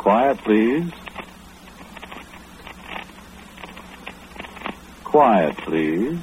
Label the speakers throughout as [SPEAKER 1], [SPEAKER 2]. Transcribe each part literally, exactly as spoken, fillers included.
[SPEAKER 1] Quiet, please. Quiet, please.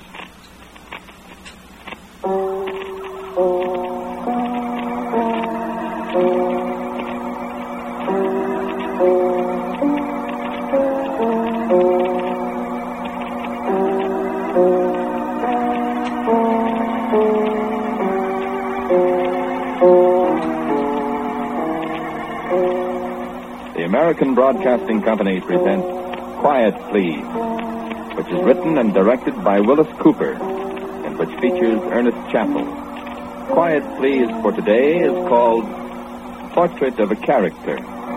[SPEAKER 1] The American Broadcasting Company presents Quiet, Please, which is written and directed by Willis Cooper, and which features Ernest Chappell. Quiet, Please for today is called Portrait of a Character.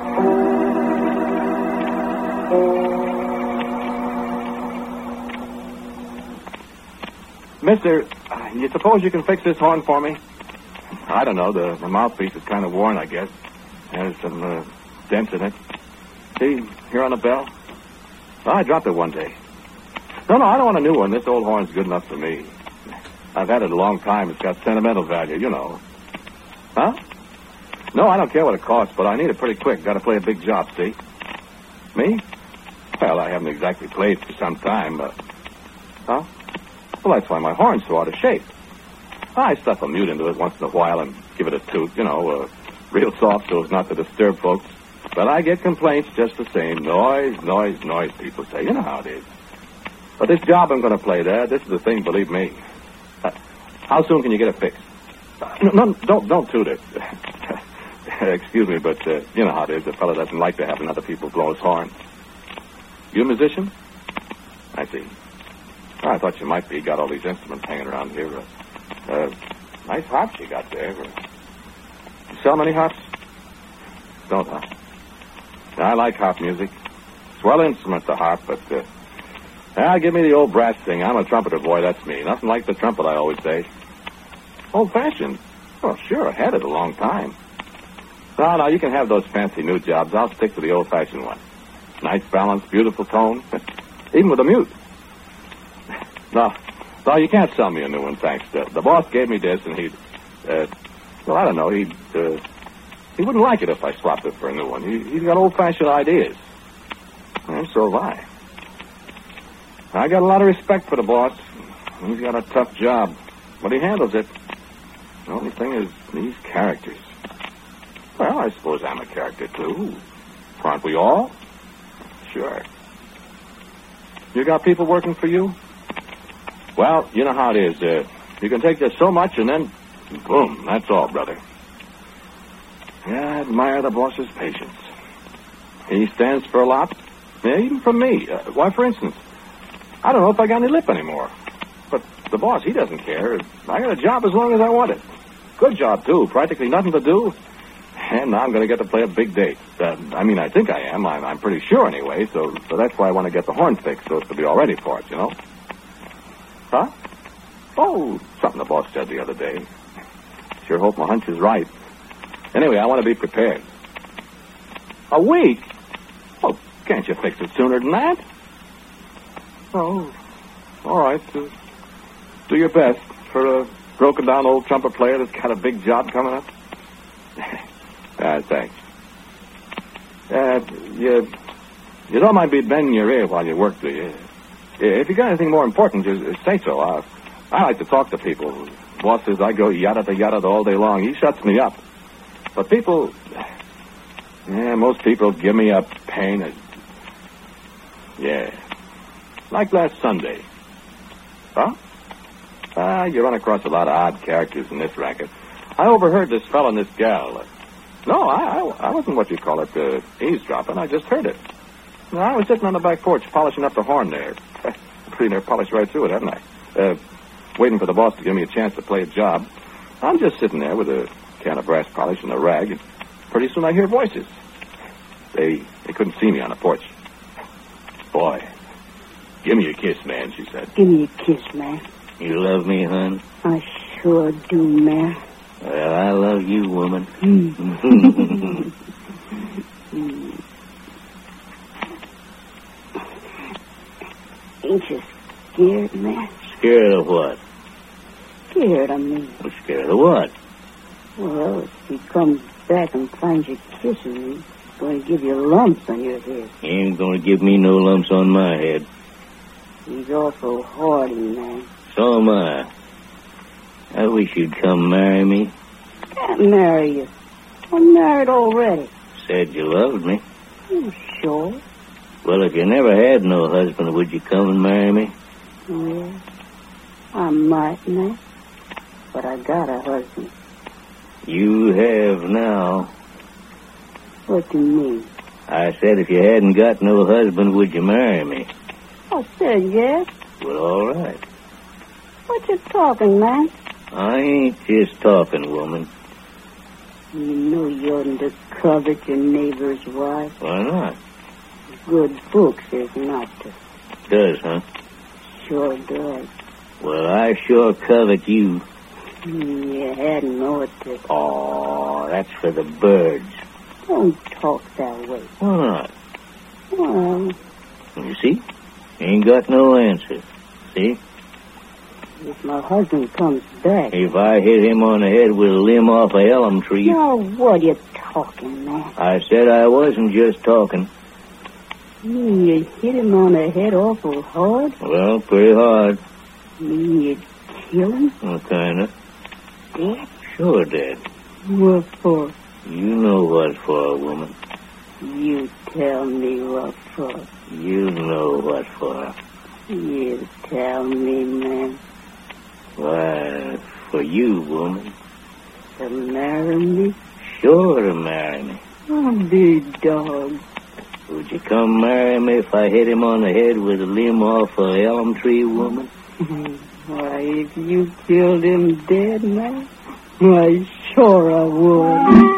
[SPEAKER 1] Mister, you suppose you can fix this horn for me? I don't know. The, the mouthpiece is kind of worn, I guess. There's some uh, dents in it. See, here on the bell? Oh, I dropped it one day. No, no, I don't want a new one. This old horn's good enough for me. I've had it a long time. It's got sentimental value, you know. Huh? No, I don't care what it costs, but I need it pretty quick. Got to play a big job, see? Me? Well, I haven't exactly played for some time, but... Huh? Well, that's why my horn's so out of shape. I stuff a mute into it once in a while and give it a toot, you know, uh, real soft so as not to disturb folks. But I get complaints just the same. Noise, noise, noise, people say. You know how it is. But this job I'm going to play there, this is the thing, believe me. Uh, how soon can you get it fixed? Uh, no, no, don't, don't toot it. Excuse me, but uh, you know how it is. A fellow doesn't like to have other people blow his horn. You a musician? I see. Oh, I thought you might be. Got all these instruments hanging around here. Uh, uh, nice harps you got there. You sell many harps? Don't, huh? I like harp music. Swell instrument, the harp, but... Uh, ah, give me the old brass thing. I'm a trumpeter, boy. That's me. Nothing like the trumpet, I always say. Old-fashioned? Well, sure. I had it a long time. No, no, you can have those fancy new jobs. I'll stick to the old-fashioned one. Nice balance, beautiful tone. Even with a mute. No, no, you can't sell me a new one, thanks. The, the boss gave me this, and he'd... Uh, well, I don't know. He'd... Uh, he wouldn't like it if I swapped it for a new one. He, he's got old-fashioned ideas. And so have I. I got a lot of respect for the boss. He's got a tough job, but he handles it. The only thing is these characters. Well, I suppose I'm a character, too. Aren't we all? Sure. You got people working for you? Well, you know how it is. Uh, you can take just so much, and then, boom, that's all, brother. Yeah, I admire the boss's patience. He stands for a lot, yeah, even from me. Uh, why, for instance, I don't know if I got any lip anymore. But the boss, he doesn't care. I got a job as long as I want it. Good job, too. Practically nothing to do. And now I'm going to get to play a big date. Uh, I mean, I think I am. I'm, I'm pretty sure anyway, so, so that's why I want to get the horn fixed, so as to be all ready for it, you know? Huh? Oh, something the boss said the other day. Sure hope my hunch is right. Anyway, I want to be prepared. A week? Oh, can't you fix it sooner than that? Oh, all right. Uh, do your best for a broken-down old trumpet player that's got a big job coming up. Ah, thanks. Uh, you, you don't mind me bending your ear while you work, do you? If you got anything more important, just say so. I, I like to talk to people. Boss says I go yada-da-yada all day long. He shuts me up. But people... Yeah, most people give me a pain. Yeah. Like last Sunday. Huh? Ah, you run across a lot of odd characters in this racket. I overheard this fellow and this gal. Uh, no, I, I I wasn't what you call it, uh, eavesdropping. I just heard it. No, I was sitting on the back porch polishing up the horn there. Pretty near polished right through it, haven't I? Uh, waiting for the boss to give me a chance to play a job. I'm just sitting there with a can of brass polish and a rag, and pretty soon I hear voices. They they couldn't see me on the porch. Boy, give me a kiss, man, she said.
[SPEAKER 2] Give me a kiss, man.
[SPEAKER 3] You love me, hon?
[SPEAKER 2] I sure do, man.
[SPEAKER 3] Well, I love you, woman.
[SPEAKER 2] Mm. Ain't you scared, man?
[SPEAKER 3] Scared of what?
[SPEAKER 2] Scared of me.
[SPEAKER 3] I'm scared of what?
[SPEAKER 2] Well, if he comes back and finds you kissing me, going to give you lumps on your head.
[SPEAKER 3] He ain't gonna give me no lumps on my head.
[SPEAKER 2] He's awful hardy, man.
[SPEAKER 3] So am I. I wish you'd come marry me.
[SPEAKER 2] Can't marry you. I'm married already.
[SPEAKER 3] Said you loved me.
[SPEAKER 2] You sure?
[SPEAKER 3] Well, if you never had no husband, would you come and marry me?
[SPEAKER 2] Yeah. I might, man. But I got a husband.
[SPEAKER 3] You have now.
[SPEAKER 2] What do you mean?
[SPEAKER 3] I said if you hadn't got no husband, would you marry me?
[SPEAKER 2] I said yes.
[SPEAKER 3] Well, all right.
[SPEAKER 2] What you talking, man?
[SPEAKER 3] I ain't just talking, woman.
[SPEAKER 2] You know you oughtn't to covet your neighbor's wife.
[SPEAKER 3] Why not?
[SPEAKER 2] Good book says not to.
[SPEAKER 3] Does, huh?
[SPEAKER 2] Sure does.
[SPEAKER 3] Well, I sure covet you.
[SPEAKER 2] You hadn't ought to.
[SPEAKER 3] Oh, that's for the birds.
[SPEAKER 2] Don't talk that way.
[SPEAKER 3] Why not?
[SPEAKER 2] Well,
[SPEAKER 3] You see? Ain't got no answer. See?
[SPEAKER 2] if my husband comes back...
[SPEAKER 3] If I hit him on the head with a limb off a elm tree...
[SPEAKER 2] Now, what are you talking, man?
[SPEAKER 3] I said I wasn't just talking.
[SPEAKER 2] mean you hit him on the head awful hard?
[SPEAKER 3] Well, pretty hard.
[SPEAKER 2] mean you'd kill him?
[SPEAKER 3] Well, kinda.
[SPEAKER 2] Dead?
[SPEAKER 3] Sure, Dad.
[SPEAKER 2] What for?
[SPEAKER 3] You know what for, woman.
[SPEAKER 2] You tell me what for.
[SPEAKER 3] You know what for.
[SPEAKER 2] You tell me, man.
[SPEAKER 3] Why, for you, woman.
[SPEAKER 2] To marry me?
[SPEAKER 3] Sure to marry me.
[SPEAKER 2] Oh, big dog.
[SPEAKER 3] Would you come marry me if I hit him on the head with a limb off a elm tree, woman?
[SPEAKER 2] Why, if you killed him dead, man, why, sure I would.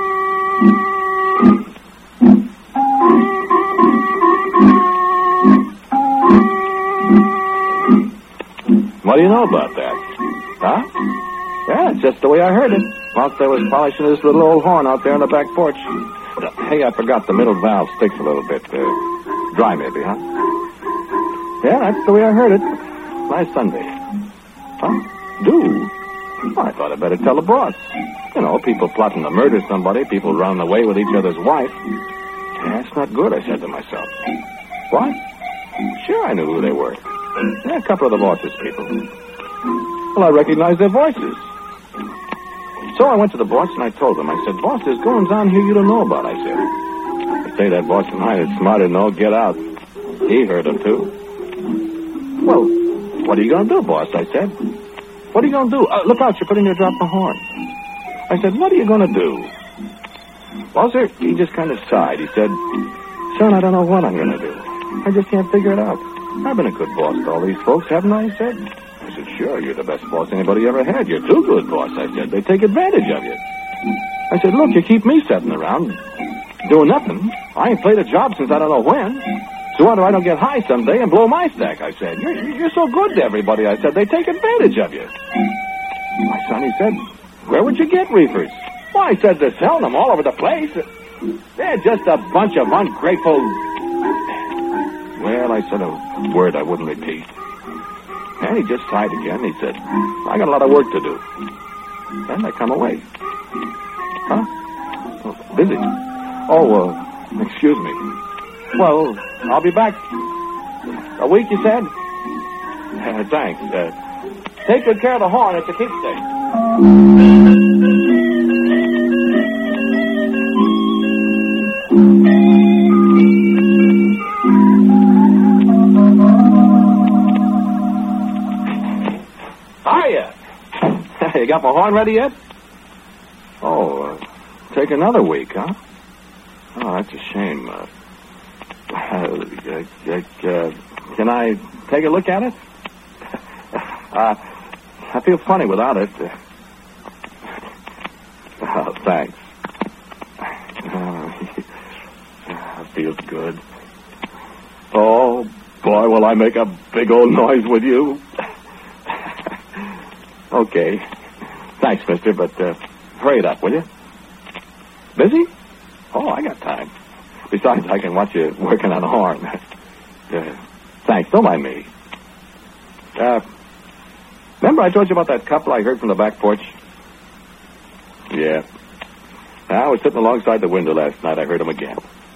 [SPEAKER 1] What do you know about that? Huh? Yeah, it's just the way I heard it. Whilst I was polishing this little old horn out there on the back porch. Hey, I forgot the middle valve sticks a little bit. Uh, dry, maybe, huh? Yeah, that's the way I heard it. Last Sunday. Huh? Do? Well, I thought I'd better tell the boss. You know, people plotting to murder somebody, people running away with each other's wife. Yeah, that's not good, I said to myself. What? Sure, I knew who they were. Yeah, a couple of the boss's people. Well, I recognized their voices. So I went to the boss and I told him. I said, boss, there's goings on here you don't know about, I said. I say that boss of mine is smarter than all get out. He heard them, too. Well, what are you going to do, boss, I said. What are you going to do? Uh, look out, you're putting your drop the horn. I said, what are you going to do? Well, sir, he just kind of sighed. He said, son, I don't know what I'm going to do. I just can't figure it out. I've been a good boss to all these folks, haven't I, he said. I said, sure, you're the best boss anybody ever had. You're too good, boss, I said. They take advantage of you. I said, look, you keep me sitting around doing nothing. I ain't played a job since I don't know when. So whether I don't get high someday and blow my stack, I said. You're, you're so good to everybody, I said. They take advantage of you. My son, he said, where would you get reefers? Well, I said, they're selling them all over the place. They're just a bunch of ungrateful... Well, I said a word I wouldn't repeat. And he just sighed again. He said, I got a lot of work to do. Then I come away. Huh? Oh, busy. Oh, uh, excuse me. Well, I'll be back. A week, you said? Uh, thanks. Uh, take good care of the horn. It's a keepsake. Hiya! You got my horn ready yet? Oh, uh, take another week, huh? Oh, that's a shame. Uh, uh, uh, uh, can I take a look at it? uh, I feel funny without it. Uh, oh, thanks. Uh, that feels good. Oh, boy, will I make a big old noise with you. Okay. Thanks, mister, but uh, hurry it up, will you? Busy? Oh, I got time. Besides, I can watch you working on the horn. uh, thanks. Don't mind me. Uh, remember I told you about that couple I heard from the back porch? Yeah. I was sitting alongside the window last night. I heard them again.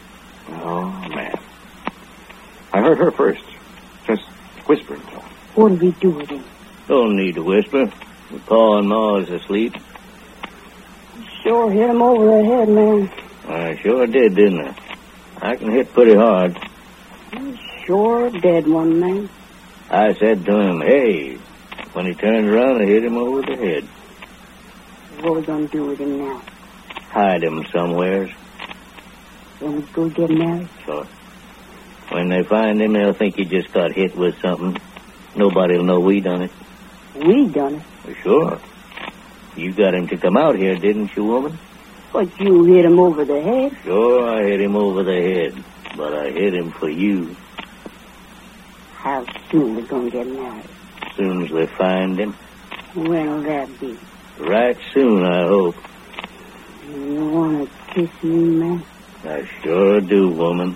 [SPEAKER 1] Oh, man. I heard her first. Just whispering to him.
[SPEAKER 2] What'll we do with him?
[SPEAKER 3] Don't need to whisper. Your pa and ma is asleep.
[SPEAKER 2] Sure hit him over the head, man.
[SPEAKER 3] I sure did, didn't I? I can hit pretty hard.
[SPEAKER 2] Sure a dead one, man.
[SPEAKER 3] I said to him, hey. When he turned around, I hit him over the head.
[SPEAKER 2] What we gonna do with him now?
[SPEAKER 3] Hide him somewheres.
[SPEAKER 2] When we go get married?
[SPEAKER 3] So, when they find him, they'll think he just got hit with something. Nobody'll know we done it.
[SPEAKER 2] We done it?
[SPEAKER 3] For sure. You got him to come out here, didn't you, woman?
[SPEAKER 2] But you hit him over the head?
[SPEAKER 3] Sure, I hit him over the head. But I hit him for you.
[SPEAKER 2] How soon we gonna get married?
[SPEAKER 3] As soon as they find him.
[SPEAKER 2] When'll that be?
[SPEAKER 3] Right soon, I hope.
[SPEAKER 2] You wanna kiss me, man?
[SPEAKER 3] I sure do, woman.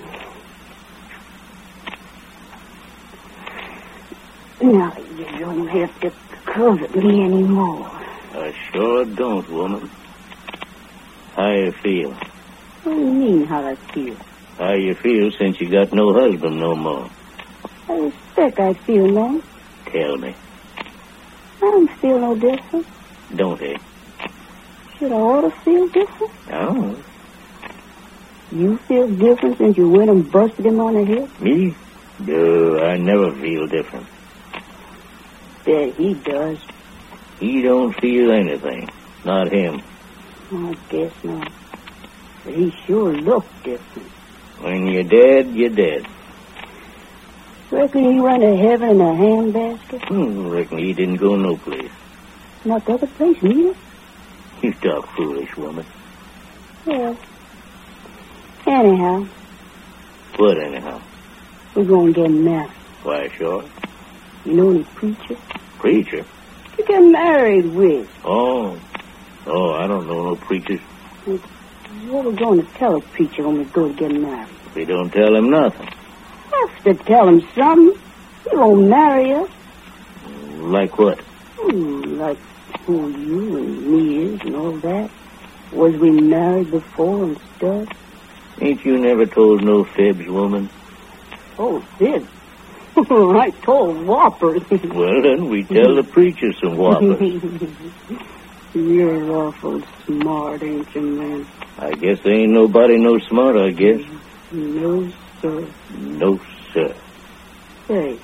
[SPEAKER 2] Now you don't have to covet me anymore.
[SPEAKER 3] I sure don't, woman. How you feel?
[SPEAKER 2] What do you mean, how I feel?
[SPEAKER 3] How you feel since you got no husband no more?
[SPEAKER 2] I expect I feel, man.
[SPEAKER 3] Tell me.
[SPEAKER 2] I don't feel no different.
[SPEAKER 3] Don't he?
[SPEAKER 2] Should I ought to feel different?
[SPEAKER 3] No.
[SPEAKER 2] You feel different since you went and busted him on the head?
[SPEAKER 3] Me? No, I never feel different.
[SPEAKER 2] Bet he does.
[SPEAKER 3] He don't feel anything. Not him.
[SPEAKER 2] I guess not. But he sure looked different.
[SPEAKER 3] When you're dead, you're dead.
[SPEAKER 2] Reckon he went to heaven in a handbasket?
[SPEAKER 3] Hmm, reckon he didn't go no place.
[SPEAKER 2] Not the other place, neither?
[SPEAKER 3] You talk foolish, woman.
[SPEAKER 2] Well, anyhow,
[SPEAKER 3] What, anyhow?
[SPEAKER 2] we're going to get married.
[SPEAKER 3] Why, sure.
[SPEAKER 2] You know any preacher?
[SPEAKER 3] Preacher?
[SPEAKER 2] You get married with.
[SPEAKER 3] Oh. Oh, I don't know no preachers.
[SPEAKER 2] What are we going to tell a preacher when we go to get married?
[SPEAKER 3] We don't tell him nothing.
[SPEAKER 2] Have to tell him something. He won't marry us.
[SPEAKER 3] Like what?
[SPEAKER 2] Hmm, like who you and me is and all that. Was we married before and stuff?
[SPEAKER 3] Ain't you never told no fibs, woman?
[SPEAKER 2] Oh, did. I told whoppers.
[SPEAKER 3] Well, then, we tell the preacher some whoppers.
[SPEAKER 2] You're awful smart, ain't you, man?
[SPEAKER 3] I guess there ain't nobody no smart, I guess.
[SPEAKER 2] No, sir.
[SPEAKER 3] No, sir.
[SPEAKER 2] Say,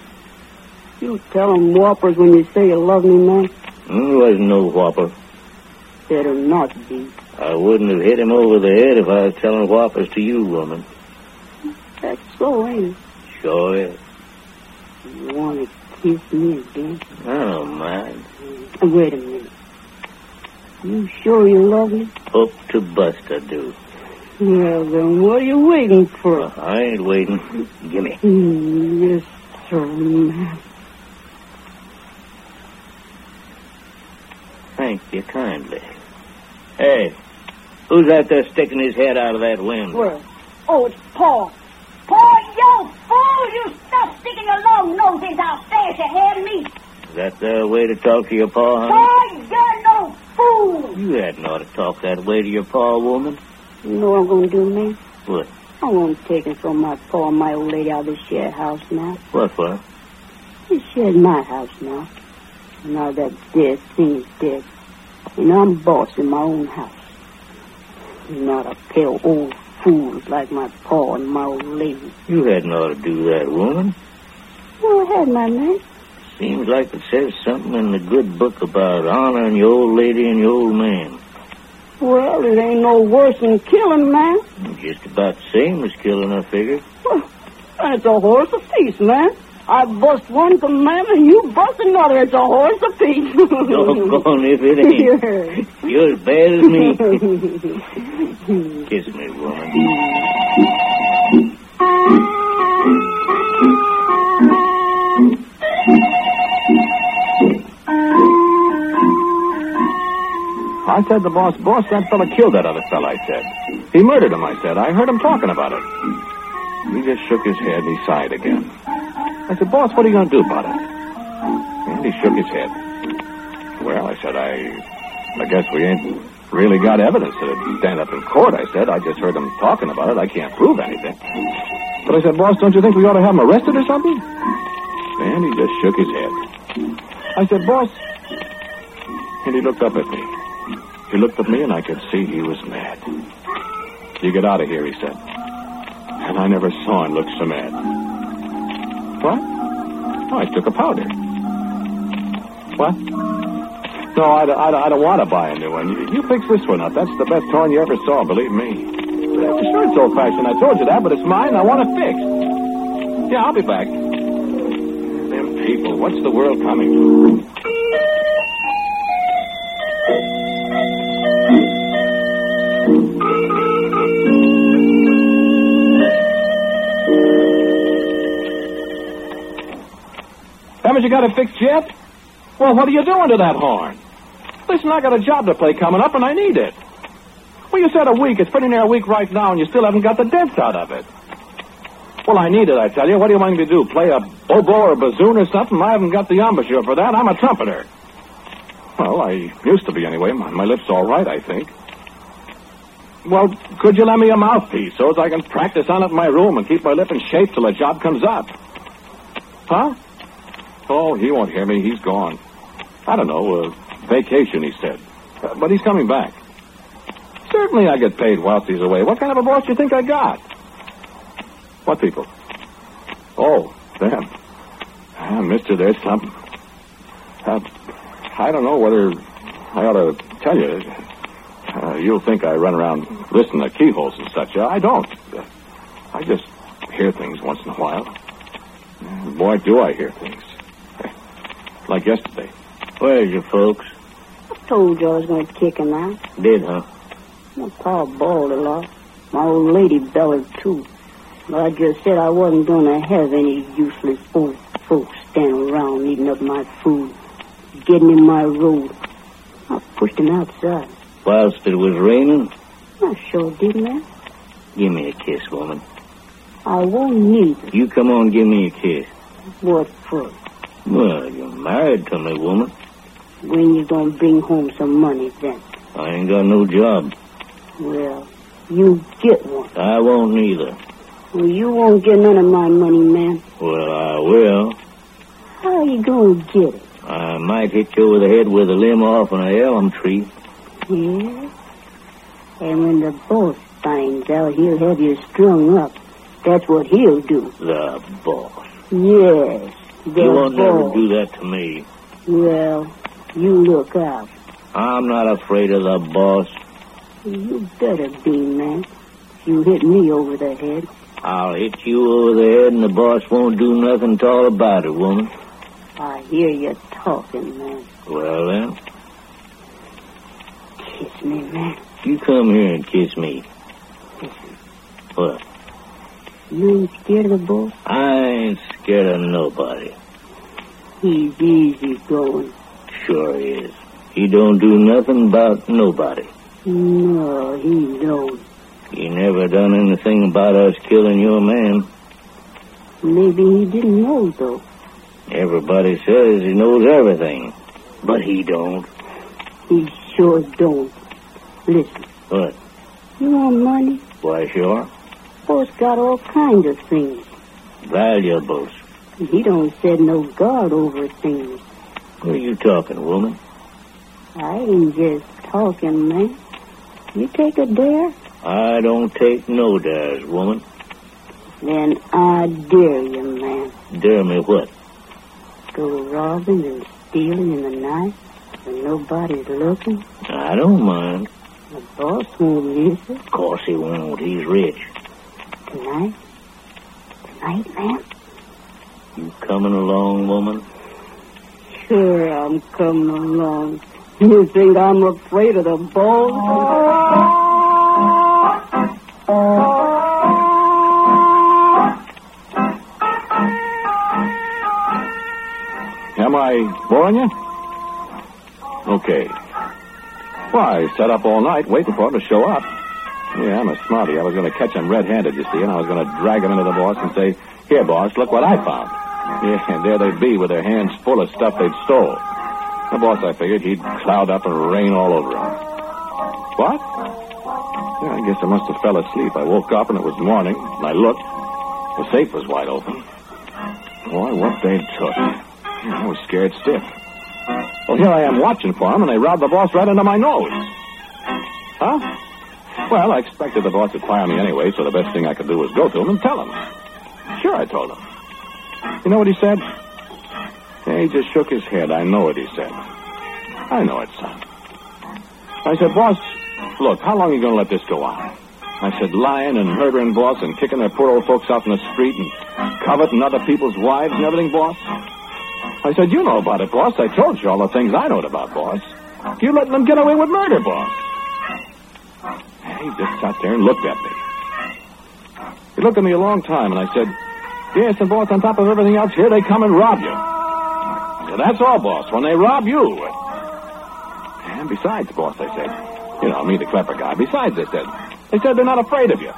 [SPEAKER 2] you tell them whoppers when you say you love me, man?
[SPEAKER 3] There wasn't no whopper.
[SPEAKER 2] Better not be.
[SPEAKER 3] I wouldn't have hit him over the head if I was telling whoppers to you, woman.
[SPEAKER 2] That's so, ain't it?
[SPEAKER 3] Sure is.
[SPEAKER 2] You want to kiss me again?
[SPEAKER 3] I don't mind.
[SPEAKER 2] Uh, Wait a minute. You sure you love me?
[SPEAKER 3] Hope to bust, I do.
[SPEAKER 2] Well, then what are you waiting for?
[SPEAKER 3] Uh, I ain't waiting. Gimme.
[SPEAKER 2] Mm, yes, sir, man.
[SPEAKER 3] Thank you kindly. Hey, who's out there sticking his head out of that window?
[SPEAKER 2] Where? Oh, it's Paul.
[SPEAKER 4] Paul, you fool! You stop sticking your long noses out there to hear me.
[SPEAKER 3] Is that the way to talk to your pa, honey?
[SPEAKER 4] Paul, you're no fool.
[SPEAKER 3] You hadn't ought to talk that way to your pa, woman.
[SPEAKER 2] You know what I'm going to do, man?
[SPEAKER 3] What?
[SPEAKER 2] I won't take it from my pa and my old lady out of this shared house now.
[SPEAKER 3] What for?
[SPEAKER 2] This shared my house now. Now that dead thing's dead. And I'm boss in my own house. Not a pair of old fools like my pa and my old lady.
[SPEAKER 3] You hadn't ought to do that, woman.
[SPEAKER 2] Go ahead, my man.
[SPEAKER 3] Seems like it says something in the good book about honoring your old lady and your old man.
[SPEAKER 2] Well, it ain't no worse than killing, man.
[SPEAKER 3] Just about the same as killing, I figure.
[SPEAKER 2] Well, it's a horse apiece, man. I bust one commandment, you bust another. It's a horse apiece.
[SPEAKER 3] Doggone if it ain't. You're as bad as me. Kiss me, woman.
[SPEAKER 1] I said the boss, boss, that fella killed that other fella, I said. He murdered him, I said. I heard him talking about it. He just shook his head and he sighed again. I said, boss, what are you going to do about it? And he shook his head. Well, I said, I I guess we ain't really got evidence that'd stand up in court, I said. I just heard them talking about it. I can't prove anything. But I said, boss, don't you think we ought to have him arrested or something? And he just shook his head. I said, boss... And he looked up at me. He looked at me, and I could see he was mad. You get out of here, he said. And I never saw him look so mad. What? Oh, I took a powder. What? No, I, I, I don't want to buy a new one. You, you fix this one up. That's the best horn you ever saw, believe me. Sure, it's old-fashioned. I told you that, but it's mine. I want it fixed. Yeah, I'll be back. Them people, what's the world coming to? Haven't you got it fixed yet? Well, what are you doing to that horn? Listen, I got a job to play coming up, and I need it. Well, you said a week. It's pretty near a week right now, and you still haven't got the dents out of it. Well, I need it, I tell you. What do you want me to do, play a oboe or a bassoon or something? I haven't got the embouchure for that. I'm a trumpeter. Well, I used to be anyway. My, my lip's all right, I think. Well, could you lend me a mouthpiece so as I can practice on it in my room and keep my lip in shape till the job comes up? Huh? Oh, he won't hear me. He's gone. I don't know, uh, vacation, he said. Uh, but he's coming back. Certainly I get paid whilst he's away. What kind of a boss do you think I got? What people? Oh, them. Uh, mister, there's something. Uh, I don't know whether I ought to tell you. Uh, you'll think I run around listening to keyholes and such. Uh, I don't. Uh, I just hear things once in a while. Uh, boy, do I hear things. Like yesterday.
[SPEAKER 3] Where's your folks?
[SPEAKER 2] I told you I was going to kick him out.
[SPEAKER 3] Did, huh?
[SPEAKER 2] My pa bawled a lot. My old lady bellowed, too. But I just said I wasn't going to have any useless old folks standing around eating up my food, getting in my road. I pushed him outside.
[SPEAKER 3] Whilst it was raining?
[SPEAKER 2] I sure did, man.
[SPEAKER 3] Give me a kiss, woman.
[SPEAKER 2] I won't need it.
[SPEAKER 3] You come on, give me a kiss.
[SPEAKER 2] What for?
[SPEAKER 3] Well, you're married to me, woman.
[SPEAKER 2] When you gonna bring home some money, then?
[SPEAKER 3] I ain't got no job.
[SPEAKER 2] Well, you get one.
[SPEAKER 3] I won't neither.
[SPEAKER 2] Well, you won't get none of my money, man.
[SPEAKER 3] Well, I will.
[SPEAKER 2] How you gonna get it?
[SPEAKER 3] I might hit you over the head with a limb off an elm tree.
[SPEAKER 2] Yeah? And when the boss finds out, he'll have you strung up. That's what he'll do.
[SPEAKER 3] The boss.
[SPEAKER 2] Yes, the
[SPEAKER 3] You won't
[SPEAKER 2] boss.
[SPEAKER 3] never do that to me.
[SPEAKER 2] Well, you look out.
[SPEAKER 3] I'm not afraid of the boss.
[SPEAKER 2] You better be, man. You hit me over the head.
[SPEAKER 3] I'll hit you over the head and the boss won't do nothing at all about it, woman.
[SPEAKER 2] I hear you talking, man.
[SPEAKER 3] Well, then,
[SPEAKER 2] Kiss me, man.
[SPEAKER 3] you come here and kiss me.
[SPEAKER 2] Listen,
[SPEAKER 3] What?
[SPEAKER 2] you ain't scared of the boss?
[SPEAKER 3] I ain't scared of nobody.
[SPEAKER 2] He's easy going.
[SPEAKER 3] Sure he is. He don't do nothing about nobody.
[SPEAKER 2] No, he don't.
[SPEAKER 3] He never done anything about us killing your man.
[SPEAKER 2] Maybe he didn't know, though.
[SPEAKER 3] Everybody says he knows everything, but he don't.
[SPEAKER 2] He sure don't. Listen,
[SPEAKER 3] What?
[SPEAKER 2] you want money?
[SPEAKER 3] Why, sure.
[SPEAKER 2] Boss got all kinds of things.
[SPEAKER 3] Valuables.
[SPEAKER 2] He don't set no guard over things.
[SPEAKER 3] What are you talking, woman?
[SPEAKER 2] I ain't just talking, man. You take a dare?
[SPEAKER 3] I don't take no dares, woman.
[SPEAKER 2] Then I dare you, man.
[SPEAKER 3] Dare me what?
[SPEAKER 2] Go robbing and stealing in the night when nobody's looking.
[SPEAKER 3] I don't mind.
[SPEAKER 2] The boss won't miss it.
[SPEAKER 3] Of course he won't. He's rich.
[SPEAKER 2] Tonight? Tonight, man?
[SPEAKER 3] You coming along, woman?
[SPEAKER 2] Sure, I'm coming along. You think I'm afraid of the boss?
[SPEAKER 1] Am I boring you? Okay. Well, I sat up all night waiting for him to show up. Yeah, I'm a smarty. I was going to catch him red-handed, you see, and I was going to drag him into the boss and say, "Here, boss, look what I found." Yeah, and there they'd be with their hands full of stuff they'd stole. The boss, I figured, he'd cloud up and rain all over him. What? Yeah, I guess I must have fell asleep. I woke up and it was morning, and I looked. The safe was wide open. Boy, what they took. I was scared stiff. Well, here I am watching for them, and they robbed the boss right under my nose. Huh? Well, I expected the boss would fire me anyway, so the best thing I could do was go to him and tell him. Sure, I told him. You know what he said? Yeah, he just shook his head. I know what he said. I know it, son. I said, boss, look, how long are you going to let this go on? I said, lying and murdering, boss, and kicking their poor old folks out in the street and coveting other people's wives and everything, boss? I said, you know about it, boss. I told you all the things I know about, boss. You letting them get away with murder, boss. He just sat there and looked at me. He looked at me a long time, and I said, yes, and boss, on top of everything else, here they come and rob you. So that's all, boss, when they rob you. And besides, boss, I said, you know, me, the clever guy, besides, they said, they said they're not afraid of you.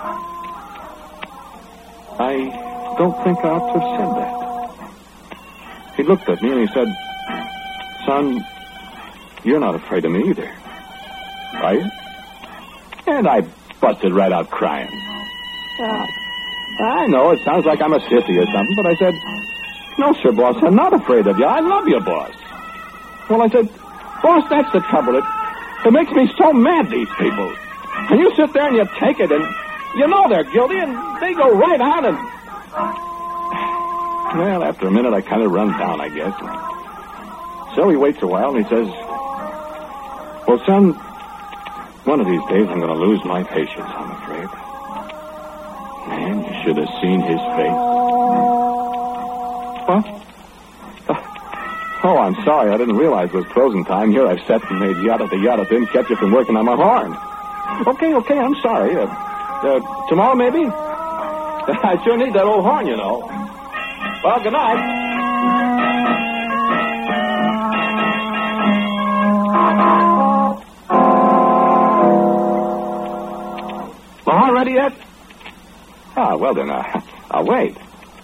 [SPEAKER 1] I don't think I ought to have said that. He looked at me and he said, son, you're not afraid of me either. Are you? And I busted right out crying. Uh, I know, it sounds like I'm a sissy or something, but I said, no, sir, boss, I'm not afraid of you. I love you, boss. Well, I said, boss, that's the trouble. It, it makes me so mad, these people. And you sit there and you take it, and you know they're guilty, and they go right on and... Well, after a minute, I kind of run down, I guess. So he waits a while, and he says, well, son, one of these days I'm going to lose my patience, I'm afraid. Man, you should have seen his face. What? Oh, I'm sorry. I didn't realize it was closing time. Here I've sat and made yada the yada. Didn't catch you from working on my horn. Okay, okay, I'm sorry. Uh, uh, tomorrow, maybe? I sure need that old horn, you know. Well, good night. The horn ready yet? Ah, well then, uh, I'll wait.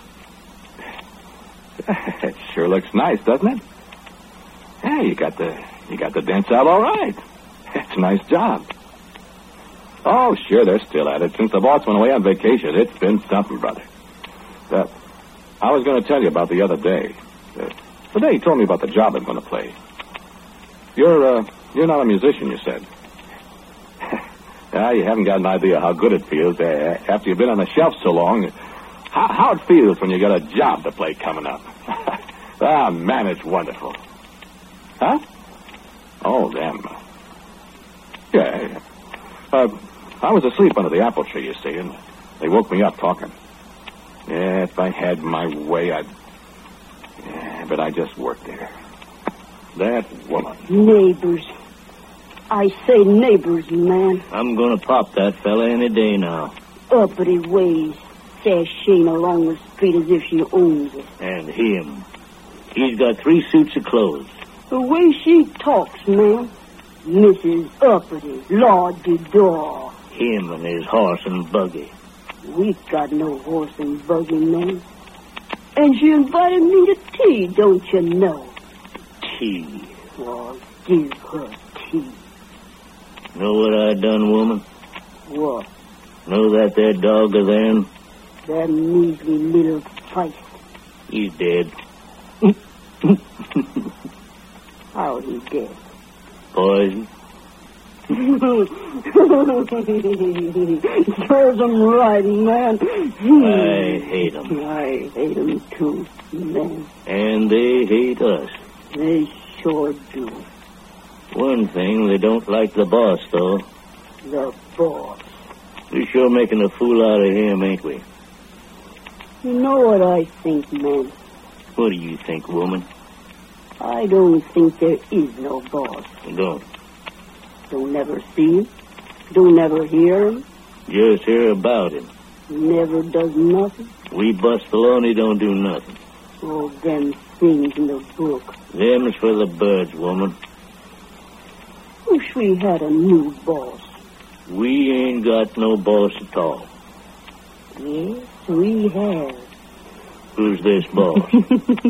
[SPEAKER 1] It sure looks nice, doesn't it? Yeah, you got the you got the dents out all right. It's a nice job. Oh, sure, they're still at it. Since the boss went away on vacation, it's been something, brother. Uh, I was going to tell you about the other day. Uh, the day he told me about the job I'm going to play. You're uh, you're not a musician, you said. Ah, you haven't got an idea how good it feels uh, after you've been on the shelf so long. How, how it feels when you got a job to play coming up. Ah, man, it's wonderful. Huh? Oh, them. Yeah, yeah. Uh, I was asleep under the apple tree, you see, and they woke me up talking. Yeah, if I had my way, I'd... Yeah, but I just worked there. That woman.
[SPEAKER 2] Neighbors. I say neighbors, man.
[SPEAKER 3] I'm gonna pop that fella any day now.
[SPEAKER 2] Uppity ways. Sashaying along the street as if she owns it.
[SPEAKER 3] And him. He's got three suits of clothes.
[SPEAKER 2] The way she talks, man. Missus Uppity, Lord de Door.
[SPEAKER 3] Him and his horse and buggy.
[SPEAKER 2] We got no horse and buggy, man. And she invited me to tea, don't you know?
[SPEAKER 3] Tea.
[SPEAKER 2] Well, give her tea.
[SPEAKER 3] Know what I done, woman?
[SPEAKER 2] What?
[SPEAKER 3] Know that there dog of theirs?
[SPEAKER 2] That measly little feist.
[SPEAKER 3] He's dead.
[SPEAKER 2] How he dead?
[SPEAKER 3] Poison.
[SPEAKER 2] Serves him right, man.
[SPEAKER 3] I hate him.
[SPEAKER 2] I hate him too, man.
[SPEAKER 3] And they hate us.
[SPEAKER 2] They sure do.
[SPEAKER 3] One thing, they don't like the boss, though.
[SPEAKER 2] The boss.
[SPEAKER 3] We're sure making a fool out of him, ain't we?
[SPEAKER 2] You know what I think, man?
[SPEAKER 3] What do you think, woman?
[SPEAKER 2] I don't think there is no boss.
[SPEAKER 3] You don't?
[SPEAKER 2] Don't never see him. Don't never hear him.
[SPEAKER 3] Just hear about him.
[SPEAKER 2] Never does nothing.
[SPEAKER 3] We bust alone, he don't do nothing.
[SPEAKER 2] All them things in the book.
[SPEAKER 3] Them's for the birds, woman.
[SPEAKER 2] Wish we had a new boss.
[SPEAKER 3] We ain't got no boss at all.
[SPEAKER 2] Yes, we have.
[SPEAKER 3] Who's this boss?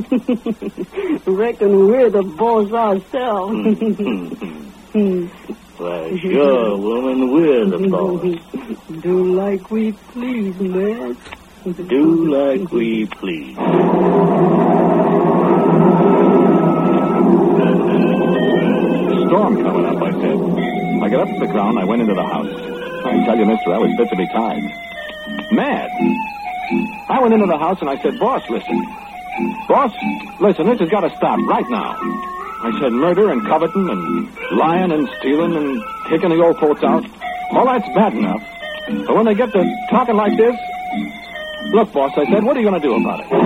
[SPEAKER 2] Reckon we're the boss ourselves.
[SPEAKER 3] Why, sure, woman, we're the boss.
[SPEAKER 2] Do like we please, man.
[SPEAKER 3] Do like we please.
[SPEAKER 1] Storm coming up, I said. I got up to the ground, I went into the house. I can tell you, mister, I was fit to be tied. Mad. I went into the house and I said, boss, listen. Boss, listen, this has got to stop right now. I said murder and coveting and lying and stealing and kicking the old folks out. All that's bad enough. But when they get to talking like this... Look, boss, I said, what are you going to do about it? It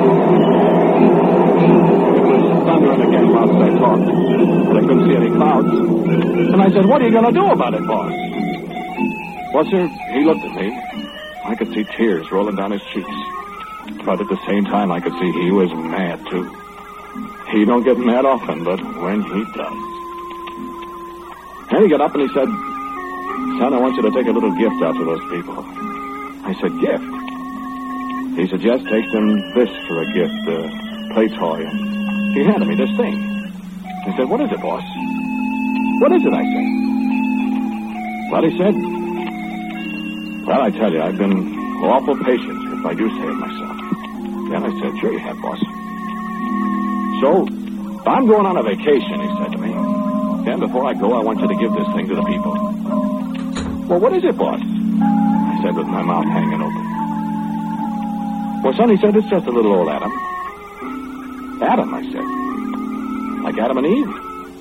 [SPEAKER 1] was thundering again whilst I talked. But I couldn't see any clouds. And I said, what are you going to do about it, boss? Well, sir, he looked at me. I could see tears rolling down his cheeks. But at the same time, I could see he was mad, too. He don't get mad often, but when he does. And he got up and he said, son, I want you to take a little gift out to those people. I said, gift? He said, yes, take them this for a gift, a play toy. And he handed me this thing. He said, what is it, boss? What is it, I said. Well, he said, well, I tell you, I've been awful patient, if I do say it myself. Then I said, sure you have, boss. So, I'm going on a vacation, he said to me. Then before I go, I want you to give this thing to the people. Well, what is it, boss? I said with my mouth hanging open. Well, son, he said, it's just a little old Adam. Adam, I said. Like Adam and Eve?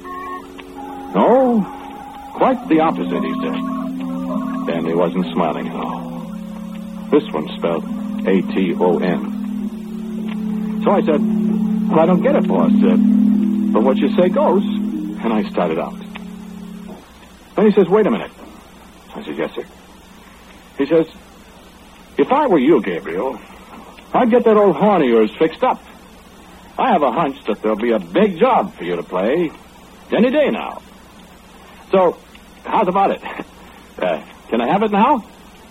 [SPEAKER 1] No, quite the opposite, he said. And he wasn't smiling at all. This one spelled A T O N. So I said, well, I don't get it, boss. Uh, but what you say goes. And I started out. Then he says, wait a minute. I said, yes, sir. He says, if I were you, Gabriel, I'd get that old horn of yours fixed up. I have a hunch that there'll be a big job for you to play any day now. So, how's about it? Uh, can I have it now?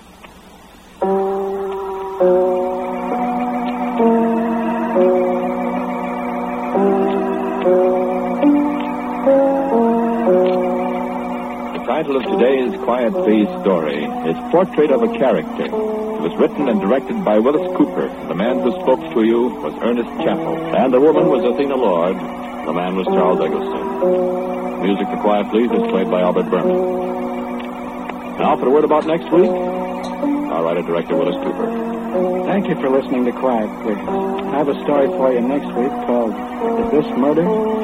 [SPEAKER 5] The title of today's Quiet Please story is Portrait of a Character. It was written and directed by Willis Cooper. The man who spoke to you was Ernest Chappell.
[SPEAKER 1] And the woman was Athena Lord. The man was Charles Eggleston. Music for Quiet Please is played by Albert Berman. Now for a word about next week, our writer-director Willis Cooper.
[SPEAKER 6] Thank you for listening to Quiet Please. I have a story for you next week called Is This Murder?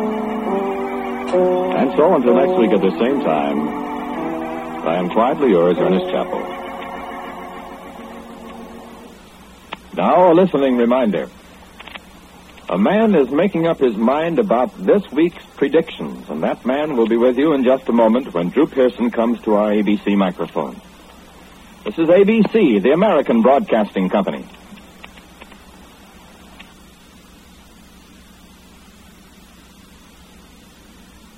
[SPEAKER 1] And so until next week at the same time, I am quietly yours, Ernest Chappell.
[SPEAKER 5] Now a listening reminder. A man is making up his mind about this week's predictions, and that man will be with you in just a moment when Drew Pearson comes to our A B C microphone. This is A B C, the American Broadcasting Company.